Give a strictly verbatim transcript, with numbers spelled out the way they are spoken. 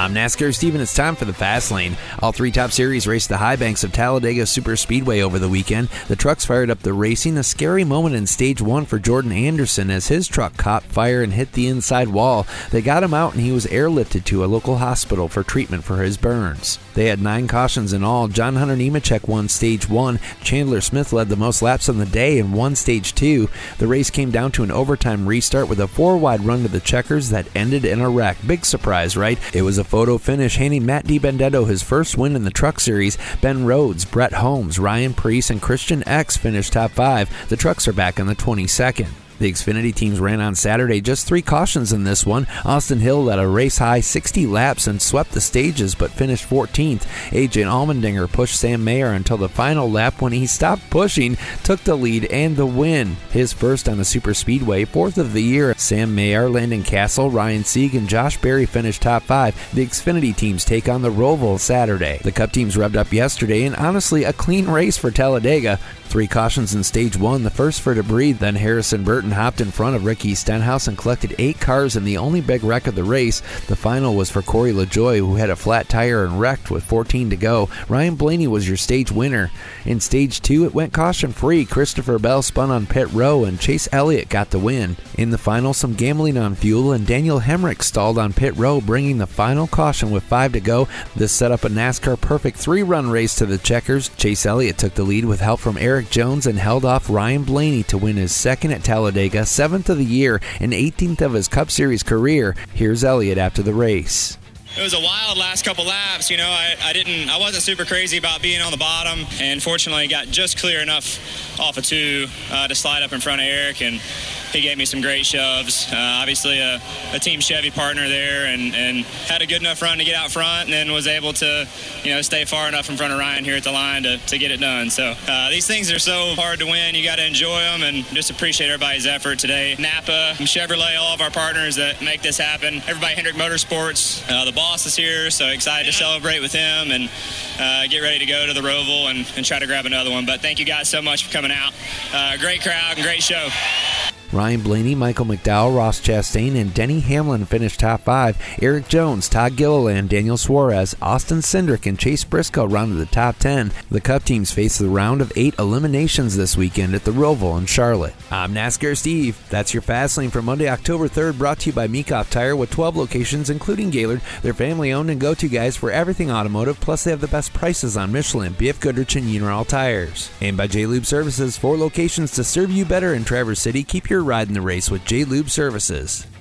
I'm NASCAR Steve, and it's time for the Fast Lane. All three top series raced the high banks of Talladega Superspeedway over the weekend. The trucks fired up the racing. A scary moment in stage one for Jordan Anderson as his truck caught fire and hit the inside wall. They got him out and he was airlifted to a local hospital for treatment for his burns. They had nine cautions in all. John Hunter Nemechek won stage one. Chandler Smith led the most laps on the day and won stage two. The race came down to an overtime restart with a four-wide run to the checkers that ended in a wreck. Big surprise, right? It was a photo finish handing Matt DiBenedetto his first win in the Truck Series. Ben Rhodes, Brett Holmes, Ryan Preece, and Christian X finished top five. The trucks are back on the twenty-second. The Xfinity teams ran on Saturday, just three cautions in this one. Austin Hill led a race-high sixty laps and swept the stages, but finished fourteenth. A J Allmendinger pushed Sam Mayer until the final lap when he stopped pushing, took the lead and the win. His first on a superspeedway, fourth of the year. Sam Mayer, Landon Castle, Ryan Sieg, and Josh Berry finished top five. The Xfinity teams take on the Roval Saturday. The Cup teams revved up yesterday, and honestly, a clean race for Talladega. Three cautions in stage one, the first for debris. Then Harrison Burton hopped in front of Ricky Stenhouse and collected eight cars in the only big wreck of the race. The final was for Corey LaJoie, who had a flat tire and wrecked with fourteen to go. Ryan Blaney was your stage winner. In stage two, it went caution-free. Christopher Bell spun on pit row and Chase Elliott got the win. In the final, some gambling on fuel and Daniel Hemrick stalled on pit row, bringing the final caution with five to go. This set up a NASCAR perfect three-run race to the checkers. Chase Elliott took the lead with help from Eric Jones and held off Ryan Blaney to win his second at Talladega, seventh of the year, and eighteenth of his Cup Series career. Here's Elliott after the race. It was a wild last couple laps. You know, I, I didn't, I wasn't super crazy about being on the bottom, and fortunately got just clear enough off of two uh, to slide up in front of Eric, and he gave me some great shoves. Uh, obviously a, a Team Chevy partner there, and, and had a good enough run to get out front, and then was able to, you know, stay far enough in front of Ryan here at the line to, to get it done. So uh, these things are so hard to win. You got to enjoy them and just appreciate everybody's effort today. Napa, Chevrolet, all of our partners that make this happen. Everybody, Hendrick Motorsports, uh, the boss is here, so excited to celebrate with him and uh, get ready to go to the Roval and, and try to grab another one. But thank you guys so much for coming out. Uh, great crowd and great show. Ryan Blaney, Michael McDowell, Ross Chastain, and Denny Hamlin finished top five. Eric Jones, Todd Gilliland, Daniel Suarez, Austin Cindric, and Chase Briscoe rounded the top ten. The Cup teams face the round of eight eliminations this weekend at the Roval in Charlotte. I'm NASCAR Steve. That's your Fast Lane for Monday, October third, brought to you by Meekoff Tire with twelve locations, including Gaylord. They're family-owned and go-to guys for everything automotive, plus they have the best prices on Michelin, B F Goodrich, and Uniral tires. And by J-Lube Services, four locations to serve you better in Traverse City. Keep your ride in the race with J-Lube Services.